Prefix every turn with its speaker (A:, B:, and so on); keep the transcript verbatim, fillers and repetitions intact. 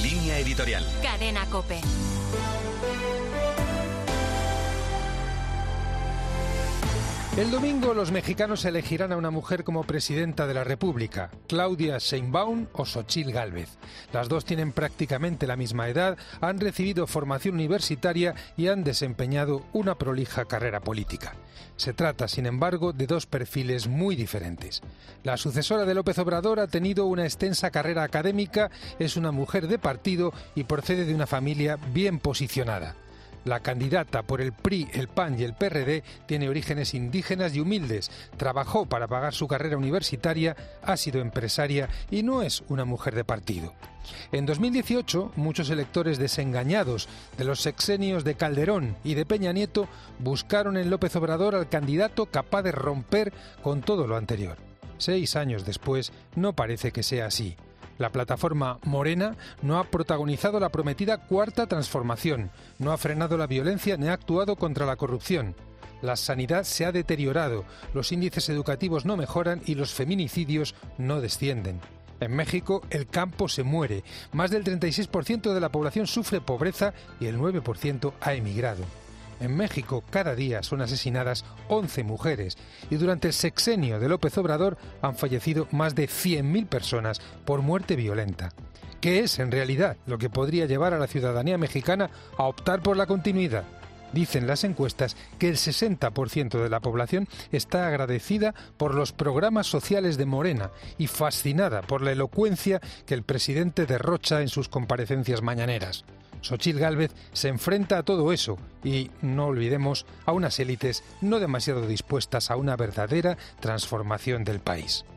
A: Línea editorial.
B: Cadena COPE.
C: El domingo los mexicanos elegirán a una mujer como presidenta de la República, Claudia Sheinbaum o Xóchitl Gálvez. Las dos tienen prácticamente la misma edad, han recibido formación universitaria y han desempeñado una prolija carrera política. Se trata, sin embargo, de dos perfiles muy diferentes. La sucesora de López Obrador ha tenido una extensa carrera académica, es una mujer de partido y procede de una familia bien posicionada. La candidata por el P R I, el P A N y el P R D tiene orígenes indígenas y humildes, trabajó para pagar su carrera universitaria, ha sido empresaria y no es una mujer de partido. En dos mil dieciocho, muchos electores desengañados de los sexenios de Calderón y de Peña Nieto buscaron en López Obrador al candidato capaz de romper con todo lo anterior. Seis años después, no parece que sea así. La plataforma Morena no ha protagonizado la prometida cuarta transformación, no ha frenado la violencia ni ha actuado contra la corrupción. La sanidad se ha deteriorado, los índices educativos no mejoran y los feminicidios no descienden. En México, el campo se muere, más del treinta y seis por ciento de la población sufre pobreza y el nueve por ciento ha emigrado. En México, cada día son asesinadas once mujeres y durante el sexenio de López Obrador han fallecido más de cien mil personas por muerte violenta. ¿Qué es, en realidad, lo que podría llevar a la ciudadanía mexicana a optar por la continuidad? Dicen las encuestas que el sesenta por ciento de la población está agradecida por los programas sociales de Morena y fascinada por la elocuencia que el presidente derrocha en sus comparecencias mañaneras. Xóchitl Gálvez se enfrenta a todo eso y, no olvidemos, a unas élites no demasiado dispuestas a una verdadera transformación del país.